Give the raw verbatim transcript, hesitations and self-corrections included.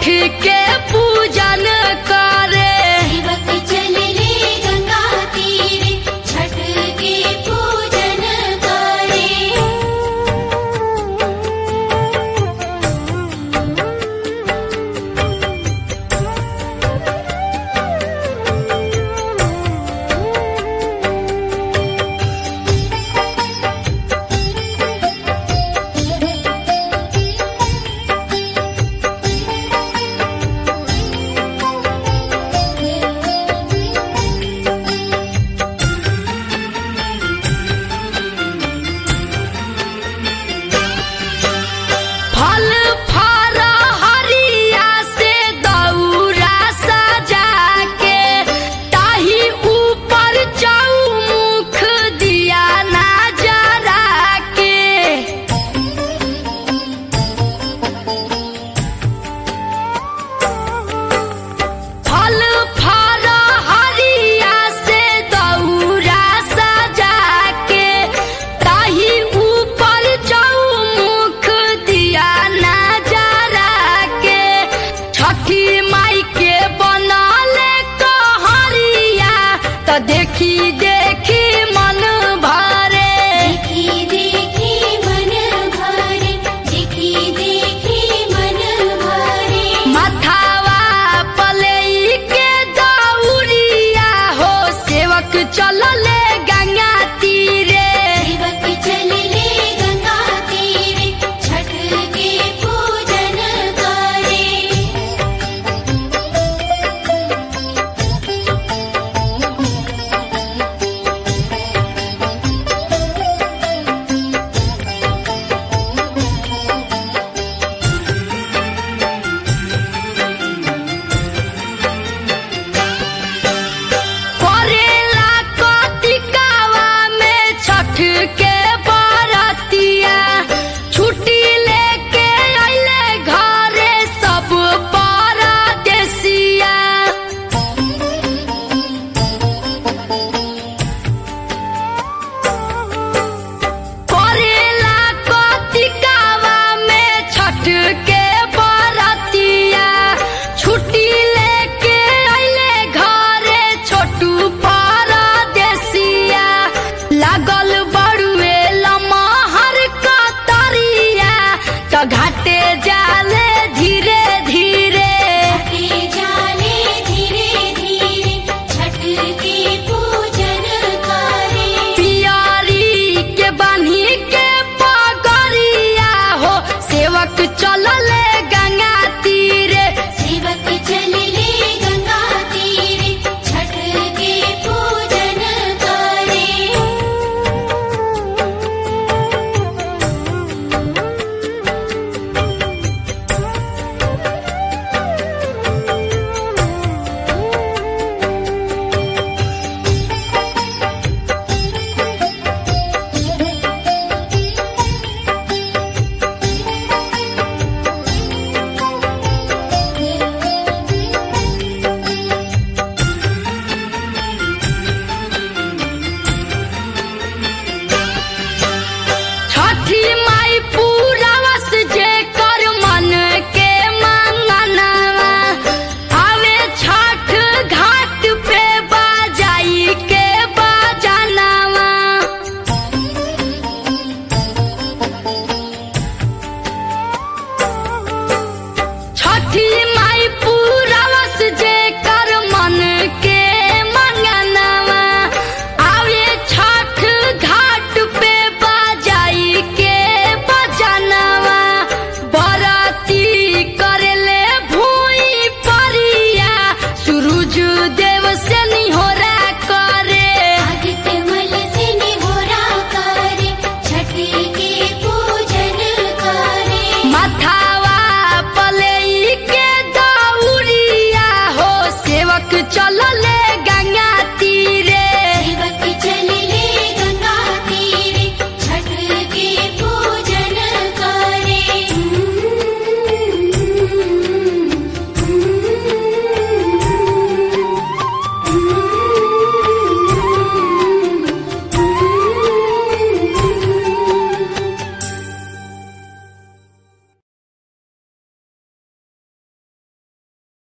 के पूजन करे। सेवक चले गंगा तीरे छठ के पूजन करे। फल फल हरिया से दौरा सजा के ताही ऊपर चौमुख दिया ना जरा के। फल फल हरिया से दौरा सजा के ताही ऊपर चौमुख दिया ना जरा के। छठी माई के बनले कहरिया त देखी देखी मन भरे। देखी देखी मन भरे, देखी देखी मन भरे। मथावा पलई के दौरिया हो सेवक चलले गंगा तीरे। सेवक चले गंगा तीरे छठ के पूजन करे। करेला कतिकावा में छठ के बरतिया छुट्टी लेके अइले घरे सब परदेसिया।